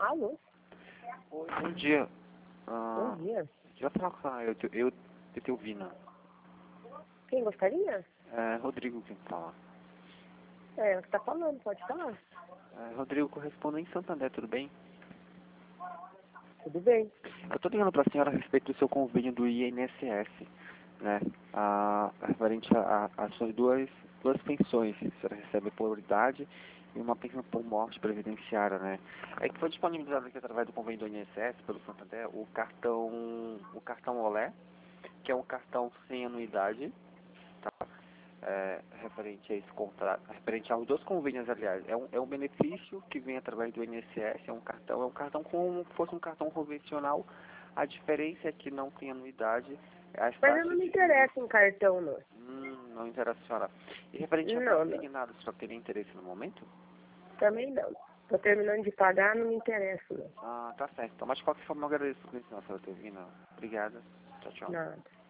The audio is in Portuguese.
Alô? Oi, bom dia. Bom dia. Já falar com a Etelvina. Quem gostaria? É Rodrigo quem fala. É, o que tá falando, pode falar. Rodrigo, correspondente em Santander, tudo bem? Tudo bem. Eu estou ligando para a senhora a respeito do seu convênio do INSS, né? Referente a suas duas pensões. A senhora recebe por idade e uma pensão por morte previdenciária, né? É que foi disponibilizado aqui através do convênio do INSS pelo Santander o cartão Olé, que é um cartão sem anuidade, tá? Referente a esse contrato, referente aos dois convênios, aliás, é um benefício que vem através do INSS, é um cartão como se fosse um cartão convencional. A diferença é que não tem anuidade, as Mas eu taxas não me de juros. interesso em cartão, não. Não interessa a senhora. E referente a Não, não. consignado, só teria interesse no momento? Também não. Tô terminando de pagar, não me interesso, não. Tá certo. Então, mas de qualquer forma, eu agradeço por isso, senhora Teovina. Obrigada. Tchau, tchau. Nada.